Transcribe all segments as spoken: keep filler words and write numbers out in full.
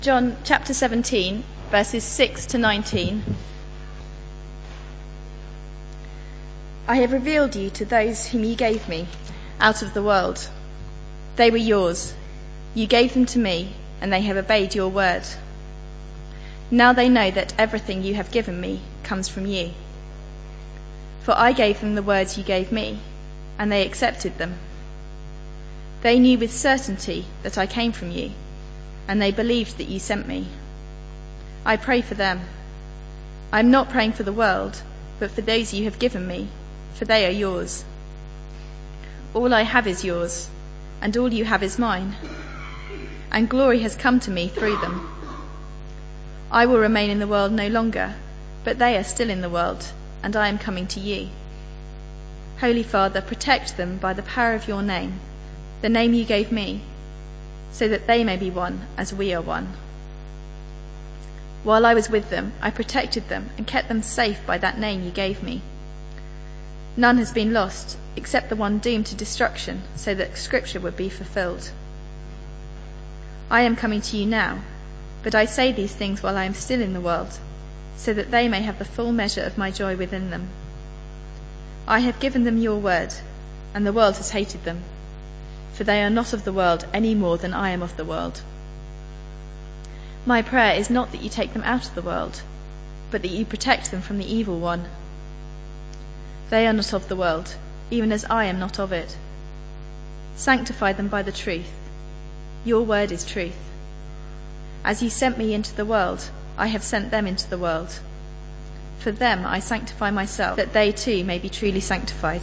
John chapter seventeen, verses six to nineteen. I have revealed you to those whom you gave me out of the world. They were yours. You gave them to me, and they have obeyed your word. Now they know that everything you have given me comes from you. For I gave them the words you gave me, and they accepted them. They knew with certainty that I came from you, and they believed that you sent me. I pray for them. I am not praying for the world, but for those you have given me, for they are yours. All I have is yours, and all you have is mine, and glory has come to me through them. I will remain in the world no longer, but they are still in the world, and I am coming to you. Holy Father, protect them by the power of your name, the name you gave me, so that they may be one as we are one. While I was with them, I protected them and kept them safe by that name you gave me. None has been lost except the one doomed to destruction, so that Scripture would be fulfilled. I am coming to you now, but I say these things while I am still in the world, so that they may have the full measure of my joy within them. I have given them your word, and the world has hated them, for they are not of the world any more than I am of the world. My prayer is not that you take them out of the world, but that you protect them from the evil one. They are not of the world, even as I am not of it. Sanctify them by the truth. Your word is truth. As you sent me into the world, I have sent them into the world. For them I sanctify myself, that they too may be truly sanctified.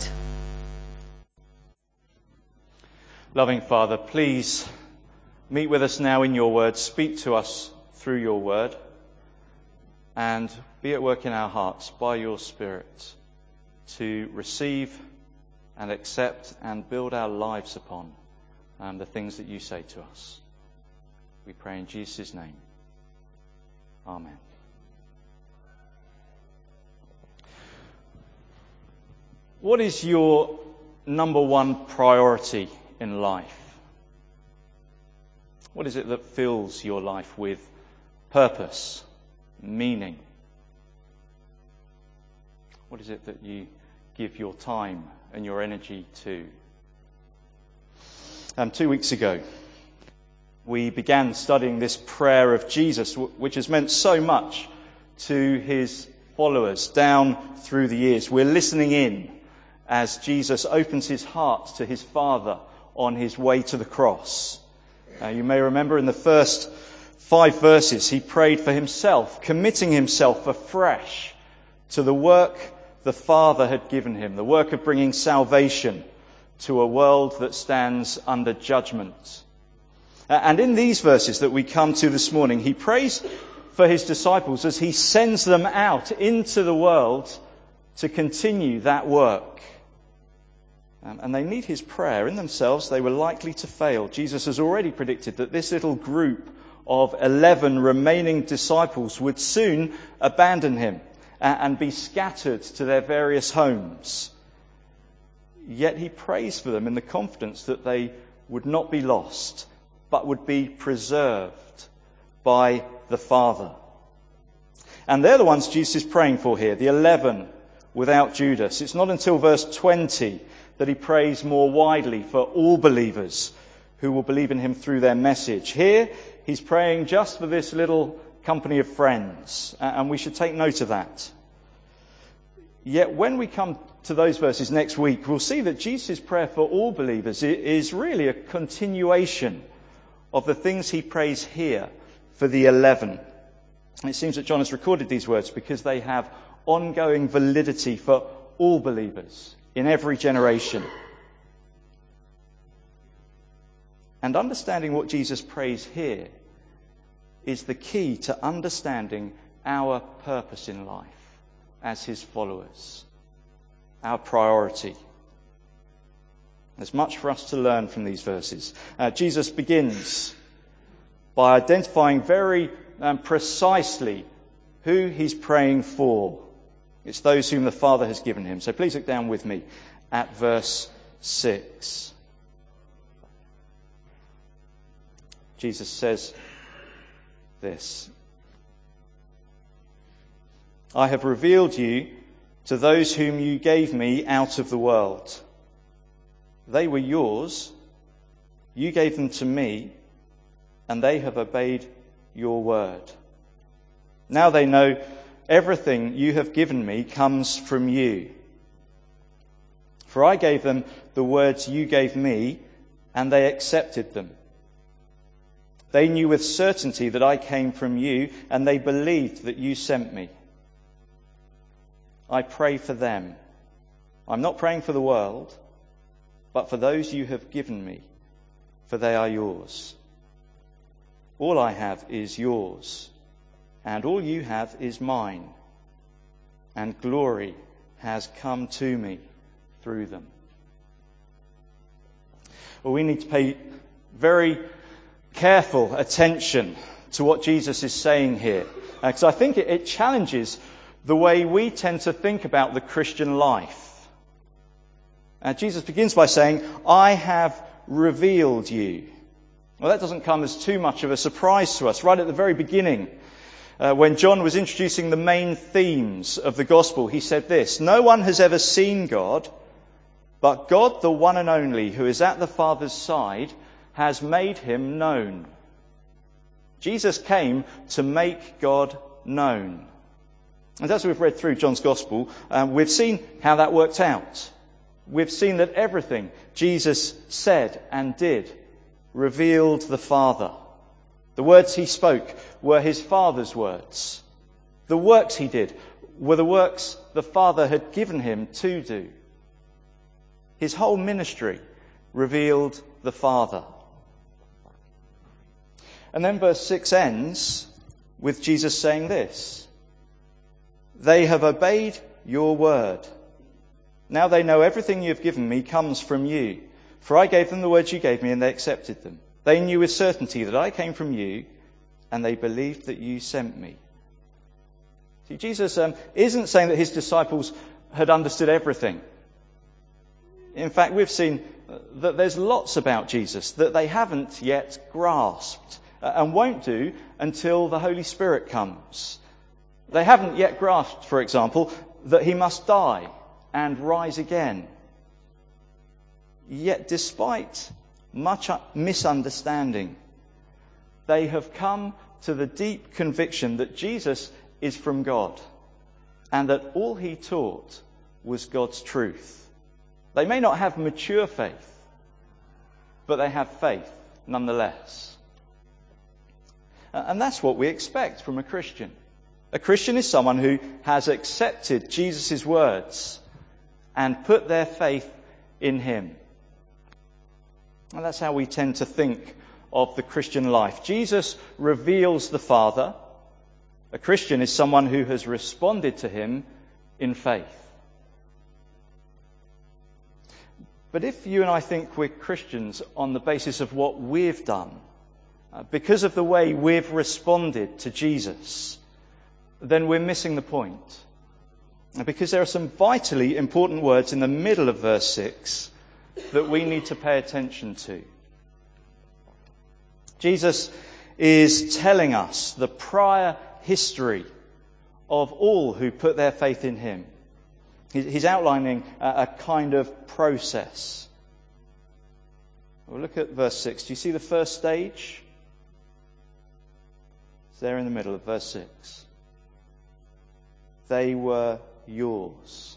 Loving Father, please meet with us now in your word, speak to us through your word, and be at work in our hearts by your Spirit to receive and accept and build our lives upon um, the things that you say to us. We pray in Jesus' name. Amen. What is your number one priority in life? What is it that fills your life with purpose, meaning? What is it that you give your time and your energy to? Um, two weeks ago, we began studying this prayer of Jesus, which has meant so much to his followers down through the years. We're listening in as Jesus opens his heart to his Father on his way to the cross. Uh, you may remember in the first five verses, he prayed for himself, committing himself afresh to the work the Father had given him, the work of bringing salvation to a world that stands under judgment. And in these verses that we come to this morning, he prays for his disciples as he sends them out into the world to continue that work. Um, and they need his prayer. In themselves, they were likely to fail. Jesus has already predicted that this little group of eleven remaining disciples would soon abandon him and, and be scattered to their various homes. Yet he prays for them in the confidence that they would not be lost, but would be preserved by the Father. And they're the ones Jesus is praying for here, the eleven without Judas. It's not until verse twenty that he prays more widely for all believers who will believe in him through their message. Here, he's praying just for this little company of friends, and we should take note of that. Yet when we come to those verses next week, we'll see that Jesus' prayer for all believers is really a continuation of the things he prays here for the eleven. And it seems that John has recorded these words because they have ongoing validity for all believers in every generation. And understanding what Jesus prays here is the key to understanding our purpose in life as his followers, our priority. There's much for us to learn from these verses. Uh, Jesus begins by identifying very um, precisely who he's praying for. It's those whom the Father has given him. So please look down with me at verse six. Jesus says, this. I have revealed you to those whom you gave me out of the world. They were yours. You gave them to me, and they have obeyed your word. Now they know everything you have given me comes from you. For I gave them the words you gave me, and they accepted them. They knew with certainty that I came from you, and they believed that you sent me. I pray for them. I'm not praying for the world, but for those you have given me, for they are yours. All I have is yours, and all you have is mine, and glory has come to me through them. Well, we need to pay very careful attention to what Jesus is saying here, because I think it, it challenges the way we tend to think about the Christian life. Uh, Jesus begins by saying, I have revealed you. Well, that doesn't come as too much of a surprise to us. Right at the very beginning, uh, when John was introducing the main themes of the gospel, he said this: no one has ever seen God, but God, the one and only, who is at the Father's side, has made him known. Jesus came to make God known. And as we've read through John's Gospel, um, we've seen how that worked out. We've seen that everything Jesus said and did revealed the Father. The words he spoke were his Father's words. The works he did were the works the Father had given him to do. His whole ministry revealed the Father. And then verse six ends with Jesus saying this: they have obeyed your word. Now they know everything you have given me comes from you. For I gave them the words you gave me, and they accepted them. They knew with certainty that I came from you, and they believed that you sent me. See, Jesus um, isn't saying that his disciples had understood everything. In fact, we've seen that there's lots about Jesus that they haven't yet grasped, and won't do until the Holy Spirit comes. They haven't yet grasped, for example, that he must die and rise again. Yet despite much misunderstanding, they have come to the deep conviction that Jesus is from God and that all he taught was God's truth. They may not have mature faith, but they have faith nonetheless. And that's what we expect from a Christian. A Christian is someone who has accepted Jesus' words and put their faith in him. And that's how we tend to think of the Christian life. Jesus reveals the Father. A Christian is someone who has responded to him in faith. But if you and I think we're Christians on the basis of what we've done, uh, because of the way we've responded to Jesus, then we're missing the point. Because there are some vitally important words in the middle of verse six that we need to pay attention to. Jesus is telling us the prior history of all who put their faith in him. He's outlining a kind of process. We'll look at verse six. Do you see the first stage? It's there in the middle of verse six. They were yours.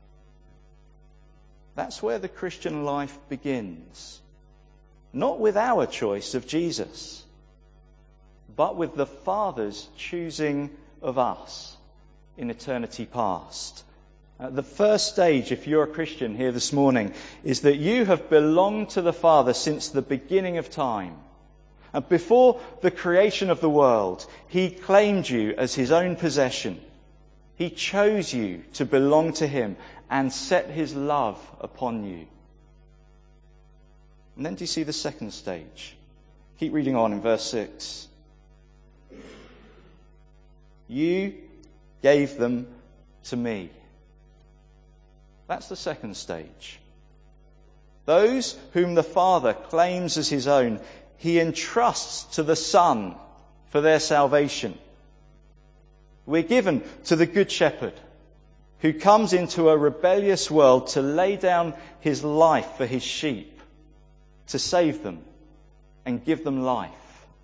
That's where the Christian life begins. Not with our choice of Jesus, but with the Father's choosing of us in eternity past. Uh, the first stage, if you're a Christian here this morning, is that you have belonged to the Father since the beginning of time. And before the creation of the world, he claimed you as his own possession. He chose you to belong to him and set his love upon you. And then do you see the second stage? Keep reading on in verse six. You gave them to me. That's the second stage. Those whom the Father claims as his own, he entrusts to the Son for their salvation. We're given to the Good Shepherd, who comes into a rebellious world to lay down his life for his sheep, to save them and give them life.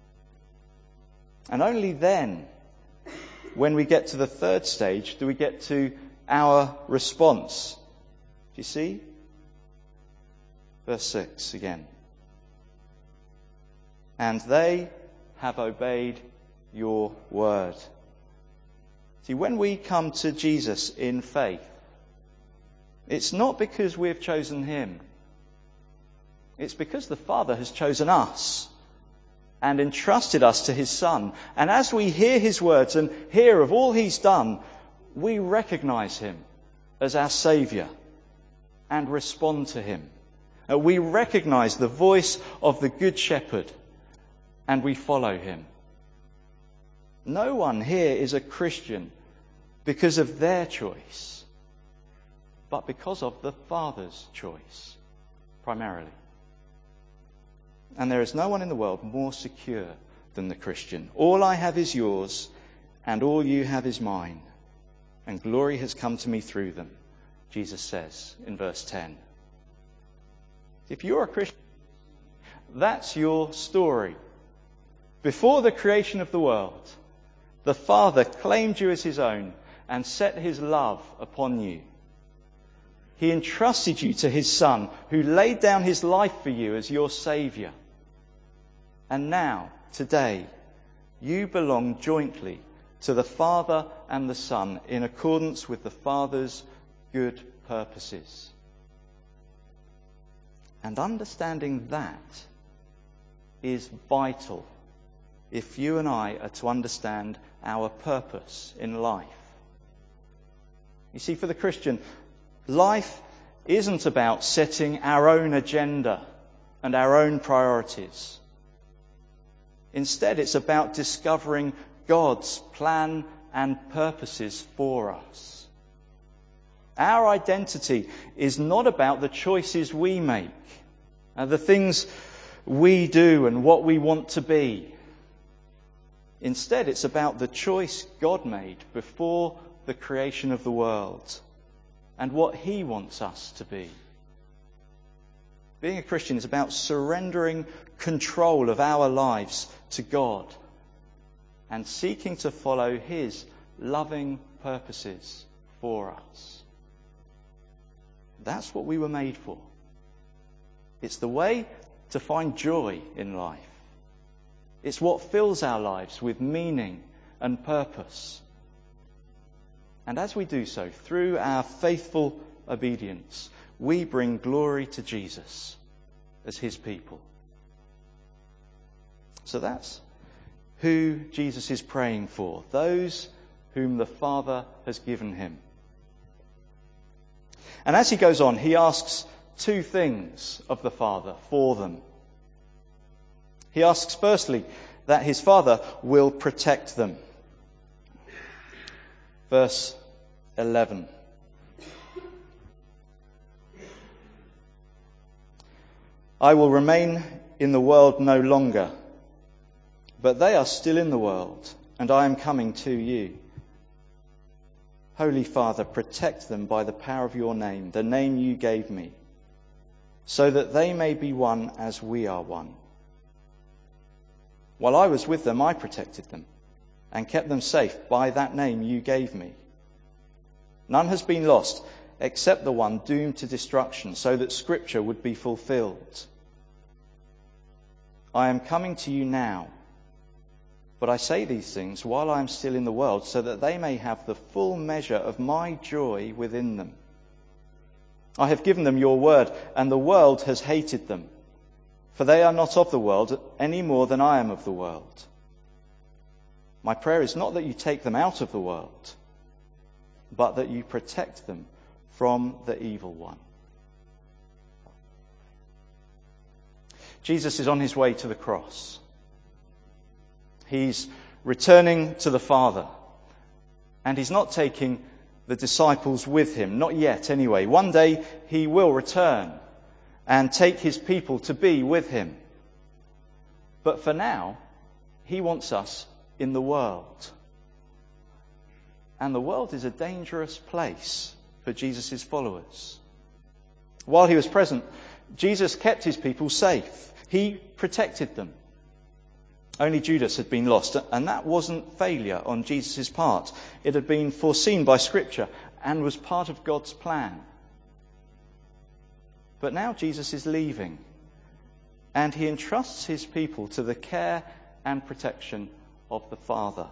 And only then, when we get to the third stage, do we get to our response. Do you see? Verse six again. And they have obeyed your word. See, when we come to Jesus in faith, it's not because we've chosen him. It's because the Father has chosen us and entrusted us to his Son. And as we hear his words and hear of all he's done, we recognise him as our Saviour and respond to him. Uh, we recognise the voice of the Good Shepherd and we follow him. No one here is a Christian because of their choice, but because of the Father's choice, primarily. And there is no one in the world more secure than the Christian. All I have is yours, and all you have is mine. And glory has come to me through them, Jesus says in verse ten. If you're a Christian, that's your story. Before the creation of the world, the Father claimed you as his own and set his love upon you. He entrusted you to his Son, who laid down his life for you as your Saviour. And now, today, you belong jointly to the Father and the Son in accordance with the Father's good purposes. And understanding that is vital if you and I are to understand our purpose in life. You see, for the Christian, life isn't about setting our own agenda and our own priorities. Instead, it's about discovering God's plan and purposes for us. Our identity is not about the choices we make, uh, the things we do and what we want to be. Instead, it's about the choice God made before the creation of the world and what he wants us to be. Being a Christian is about surrendering control of our lives to God and seeking to follow his loving purposes for us. That's what we were made for. It's the way to find joy in life. It's what fills our lives with meaning and purpose. And as we do so, through our faithful obedience, we bring glory to Jesus as his people. So that's who Jesus is praying for, those whom the Father has given him. And as he goes on, he asks two things of the Father for them. He asks, firstly, that his Father will protect them. Verse eleven. I will remain in the world no longer, but they are still in the world, and I am coming to you. Holy Father, protect them by the power of your name, the name you gave me, so that they may be one as we are one. While I was with them, I protected them and kept them safe by that name you gave me. None has been lost except the one doomed to destruction, so that Scripture would be fulfilled. I am coming to you now, but I say these things while I am still in the world, so that they may have the full measure of my joy within them. I have given them your word, and the world has hated them, for they are not of the world any more than I am of the world. My prayer is not that you take them out of the world, but that you protect them from the evil one. Jesus is on his way to the cross. He's returning to the Father, and he's not taking the disciples with him, not yet anyway. One day he will return and take his people to be with him. But for now, he wants us in the world. And the world is a dangerous place for Jesus' followers. While he was present, Jesus kept his people safe. He protected them. Only Judas had been lost, and that wasn't failure on Jesus' part. It had been foreseen by Scripture and was part of God's plan. But now Jesus is leaving, and he entrusts his people to the care and protection of the Father.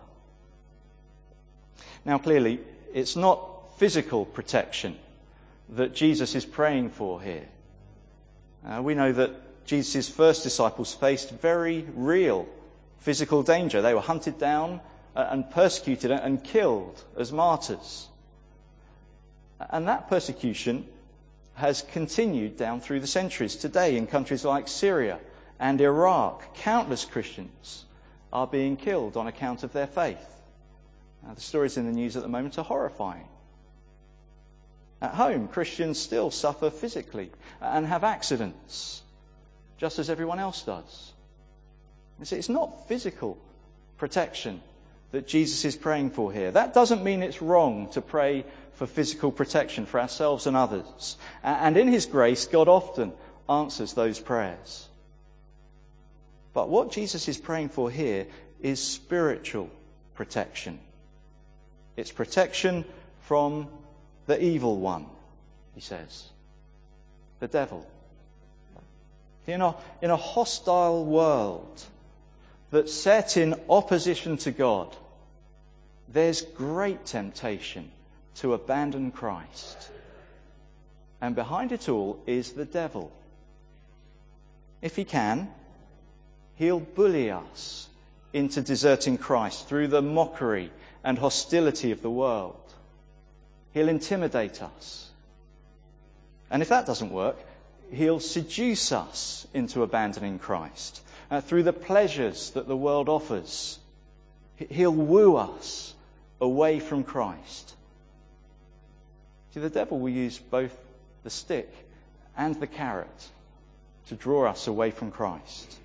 Now, clearly, it's not physical protection that Jesus is praying for here. Uh, we know that Jesus' first disciples faced very real physical danger. They were hunted down and persecuted and killed as martyrs. And that persecution has continued down through the centuries. Today, in countries like Syria and Iraq, countless Christians are being killed on account of their faith. Now, the stories in the news at the moment are horrifying. At home, Christians still suffer physically and have accidents, just as everyone else does. You see, it's not physical protection that Jesus is praying for here. That doesn't mean it's wrong to pray for physical protection for ourselves and others. And in his grace, God often answers those prayers. But what Jesus is praying for here is spiritual protection. It's protection from the evil one, he says. The devil. In a, in a hostile world that's set in opposition to God, there's great temptation to abandon Christ. And behind it all is the devil. If he can, he'll bully us into deserting Christ through the mockery and hostility of the world. He'll intimidate us. And if that doesn't work, he'll seduce us into abandoning Christ uh, through the pleasures that the world offers. He'll woo us away from Christ. See, the devil will use both the stick and the carrot to draw us away from Christ.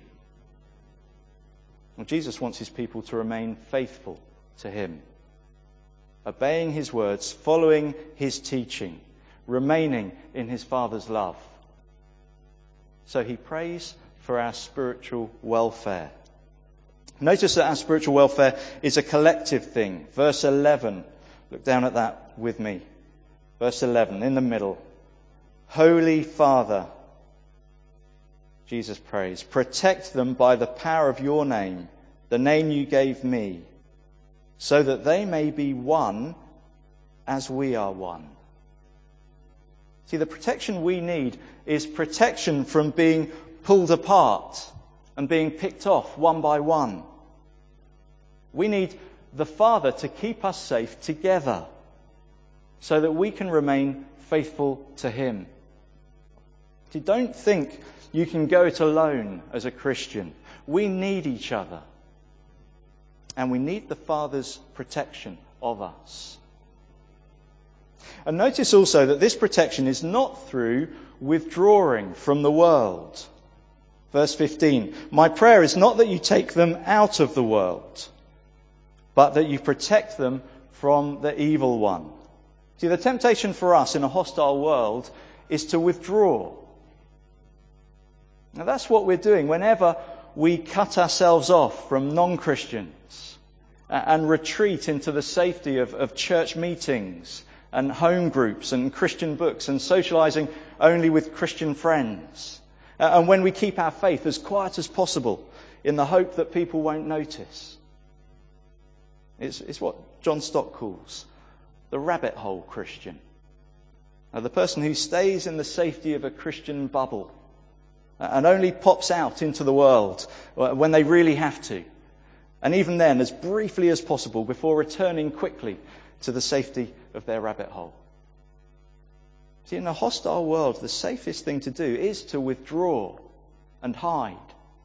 Well, Jesus wants his people to remain faithful to him, obeying his words, following his teaching, remaining in his Father's love. So he prays for our spiritual welfare. Notice that our spiritual welfare is a collective thing. Verse eleven. Look down at that with me. Verse eleven, in the middle. Holy Father, Jesus prays, protect them by the power of your name, the name you gave me, so that they may be one as we are one. See, the protection we need is protection from being pulled apart and being picked off one by one. We need the Father to keep us safe together so that we can remain faithful to him. See, don't think you can go it alone as a Christian. We need each other. And we need the Father's protection of us. And notice also that this protection is not through withdrawing from the world. Verse fifteen, my prayer is not that you take them out of the world, but that you protect them from the evil one. See, the temptation for us in a hostile world is to withdraw. Now that's what we're doing whenever we cut ourselves off from non-Christians and retreat into the safety of, of church meetings and home groups and Christian books and socialising only with Christian friends. And when we keep our faith as quiet as possible in the hope that people won't notice. It's, it's what John Stott calls the rabbit hole Christian. Now, the person who stays in the safety of a Christian bubble and only pops out into the world when they really have to. And even then, as briefly as possible before returning quickly to the safety of their rabbit hole. See, in a hostile world, the safest thing to do is to withdraw and hide.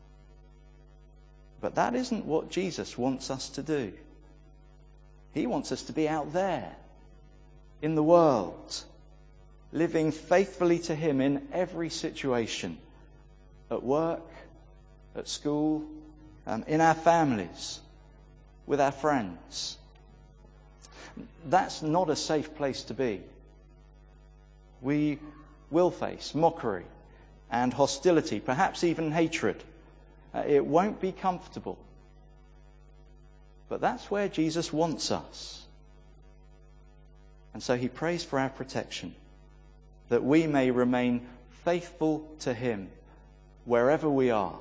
But that isn't what Jesus wants us to do. He wants us to be out there, in the world, living faithfully to him in every situation. At work, at school, um, in our families, with our friends. That's not a safe place to be. We will face mockery and hostility, perhaps even hatred. Uh, it won't be comfortable. But that's where Jesus wants us. And so he prays for our protection, that we may remain faithful to him wherever we are.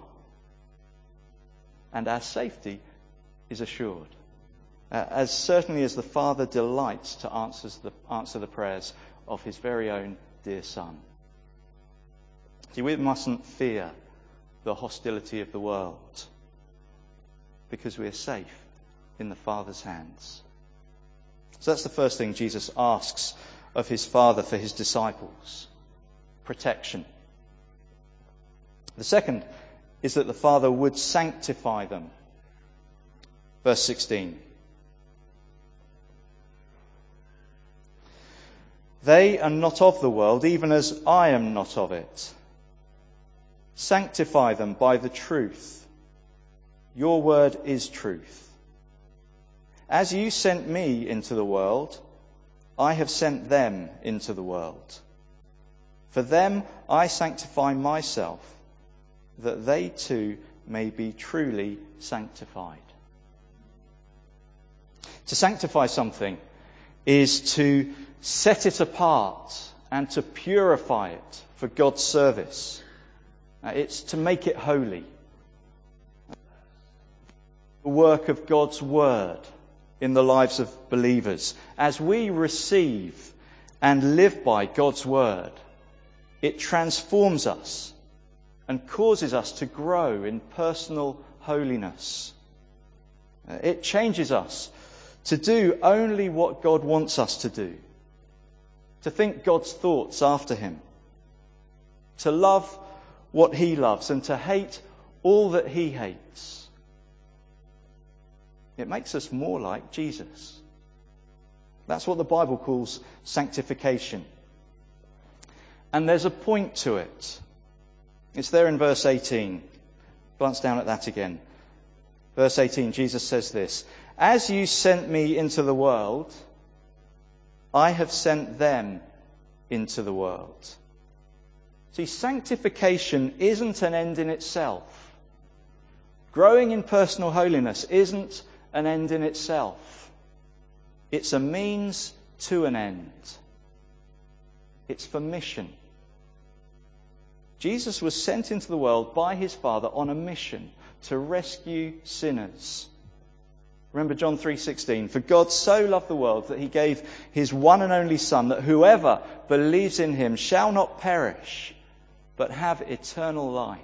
And our safety is assured, uh, as certainly as the Father delights to answer the, answer the prayers of his very own dear Son. See, we mustn't fear the hostility of the world, because we are safe in the Father's hands. So that's the first thing Jesus asks of his Father for his disciples: protection. The second is that the Father would sanctify them. Verse sixteen. They are not of the world, even as I am not of it. Sanctify them by the truth. Your word is truth. As you sent me into the world, I have sent them into the world. For them I sanctify myself, that they too may be truly sanctified. To sanctify something is to set it apart and to purify it for God's service. It's to make it holy. The work of God's word in the lives of believers. As we receive and live by God's word, it transforms us and causes us to grow in personal holiness. It changes us to do only what God wants us to do, to think God's thoughts after him, to love what he loves and to hate all that he hates. It makes us more like Jesus. That's what the Bible calls sanctification. And there's a point to it. It's there in verse eighteen. Glance down at that again. Verse eighteen, Jesus says this: As you sent me into the world, I have sent them into the world. See, sanctification isn't an end in itself. Growing in personal holiness isn't an end in itself. It's a means to an end. It's for mission. Jesus was sent into the world by his Father on a mission to rescue sinners. Remember John three sixteen, for God so loved the world that he gave his one and only Son, that whoever believes in him shall not perish, but have eternal life.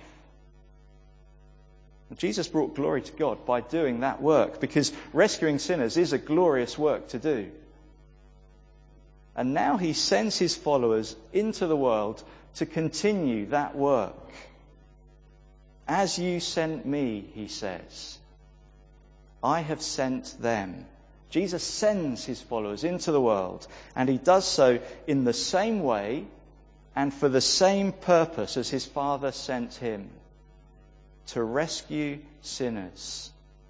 Jesus brought glory to God by doing that work, because rescuing sinners is a glorious work to do. And now he sends his followers into the world to continue that work. As you sent me, he says, I have sent them. Jesus sends his followers into the world, and he does so in the same way and for the same purpose as his Father sent him: to rescue sinners.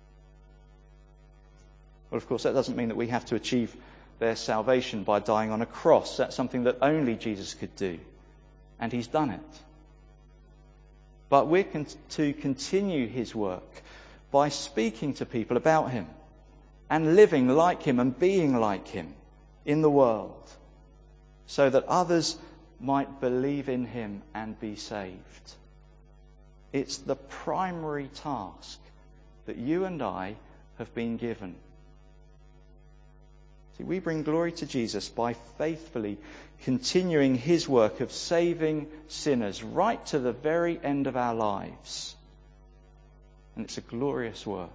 Well, of course, that doesn't mean that we have to achieve their salvation by dying on a cross. That's something that only Jesus could do, and he's done it. But we're con- to continue his work by speaking to people about him and living like him and being like him in the world, so that others might believe in him and be saved. It's the primary task that you and I have been given. See, we bring glory to Jesus by faithfully continuing his work of saving sinners right to the very end of our lives. And it's a glorious work.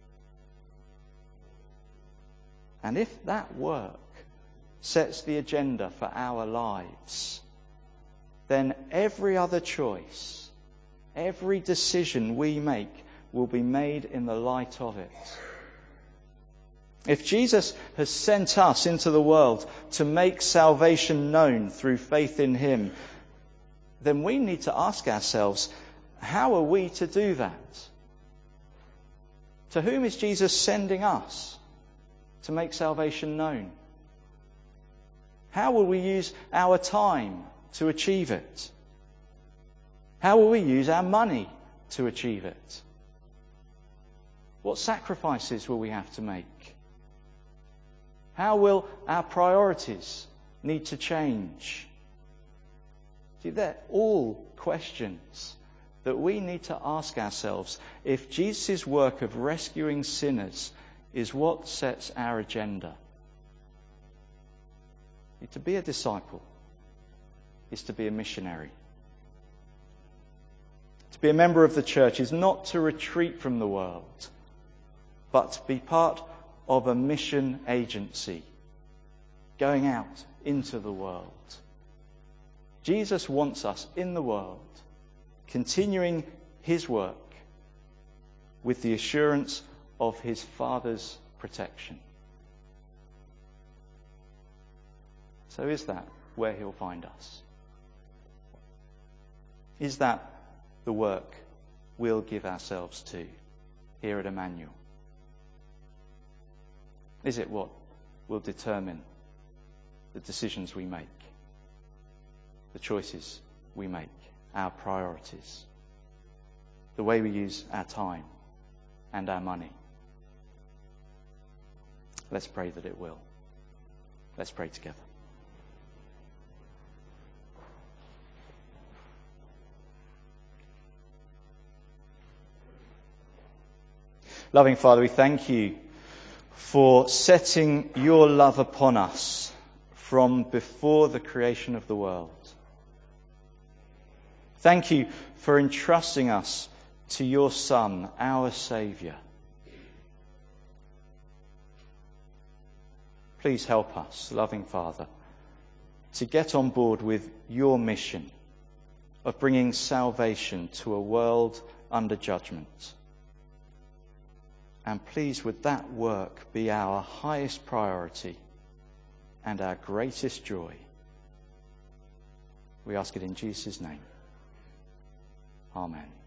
And if that work sets the agenda for our lives, then every other choice, every decision we make will be made in the light of it. If Jesus has sent us into the world to make salvation known through faith in him, then we need to ask ourselves, how are we to do that? To whom is Jesus sending us to make salvation known? How will we use our time to achieve it? How will we use our money to achieve it? What sacrifices will we have to make? How will our priorities need to change? See, they're all questions that we need to ask ourselves if Jesus' work of rescuing sinners is what sets our agenda. To be a disciple is to be a missionary. To be a member of the church is not to retreat from the world, but to be part of a mission agency going out into the world. Jesus wants us in the world, continuing his work with the assurance of his Father's protection. So is that where he'll find us? Is that the work we'll give ourselves to here at Emmanuel? Is it what will determine the decisions we make, the choices we make, our priorities, the way we use our time and our money? Let's pray that it will. Let's pray together. Loving Father, we thank you for setting your love upon us from before the creation of the world. Thank you for entrusting us to your Son, our Saviour. Please help us, loving Father, to get on board with your mission of bringing salvation to a world under judgment. And please, would that work be our highest priority and our greatest joy? We ask it in Jesus' name. Amen.